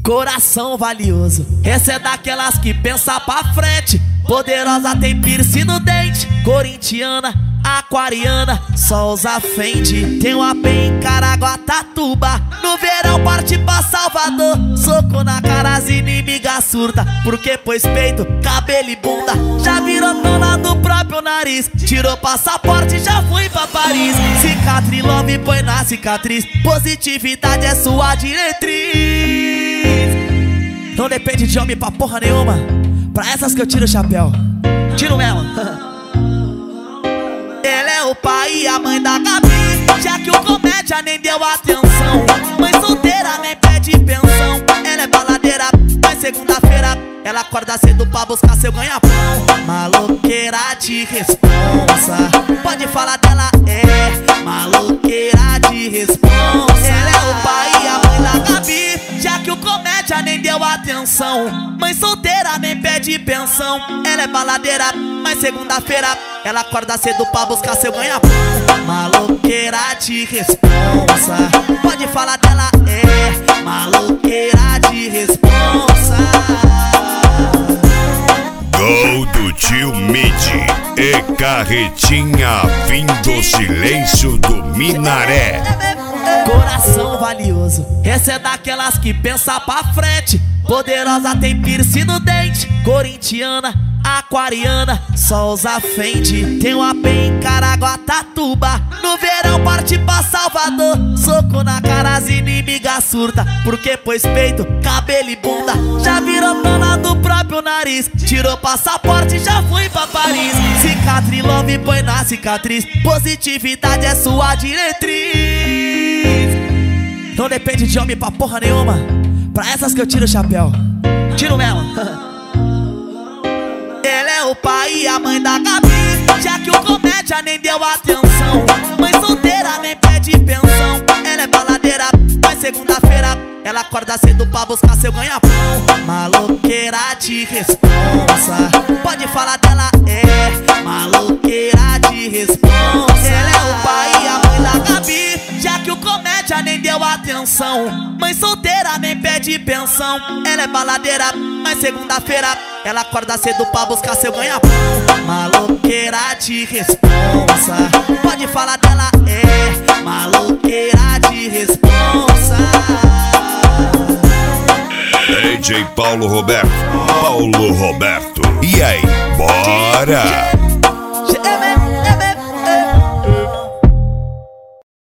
Coração valioso, essa é daquelas que pensa pra frente. Poderosa, tem piercing no dente. Corintiana, aquariana, só usa Fendi. Tem uma bem em Caraguatatuba. No verão parte pra Salvador. Soco na cara, as inimigas surta. Porque pôs peito, cabelo e bunda. Já virou dona do próprio nariz. Tirou passaporte, já fui pra Paris. Cicatriz, love, põe na cicatriz. Positividade é sua diretriz. Não depende de homem pra porra nenhuma. Pra essas que eu tiro o chapéu. Tiro mesmo. Ela é o pai e a mãe da Gabi, já que o comédia nem deu atenção. Mãe solteira nem pede pensão. Ela é baladeira, mas segunda-feira ela acorda cedo pra buscar seu ganha-pão. Maloqueira de responsa, pode falar dela, é maloqueira de responsa. Ela é o pai e a mãe da Gabi, já que o comédia nem deu atenção. Mãe solteira nem pede pensão. Ela é baladeira, mas segunda-feira ela acorda cedo pra buscar seu ganha-pão. Maloqueira de responsa, pode falar dela, é maloqueira de responsa. Gol do tio Midi e carretinha fim do silêncio do Minaré. Coração valioso, essa é daquelas que pensa pra frente. Poderosa, tem piercing no dente. Corintiana, aquariana, só usa Fendi. Tem uma bem em Caraguatatuba. No verão parte pra Salvador. Soco na cara, as inimigas surta. Porque pôs peito, cabelo e bunda. Já virou dona do próprio nariz. Tirou passaporte, já fui pra Paris. Cicatriz, love, põe na cicatriz. Positividade é sua diretriz. Não depende de homem pra porra nenhuma. Pra essas que eu tiro o chapéu. Tiro mesmo. Ela é o pai e a mãe da Gabi, já que o comédia nem deu atenção. Mãe solteira nem pede pensão. Ela é baladeira, mas segunda-feira ela acorda cedo pra buscar seu ganha-pão. Maloqueira de responsa, pode falar dela, é maloqueira de responsa. Ela é o pai e a mãe da Gabi, já que o comédia nem deu atenção. Mãe solteira nem pede pensão. Ela é baladeira, mas segunda-feira ela acorda cedo pra buscar seu ganha-pão. Maloqueira de responsa, pode falar dela, é maloqueira de responsa. DJ Paulo Roberto. E aí, bora!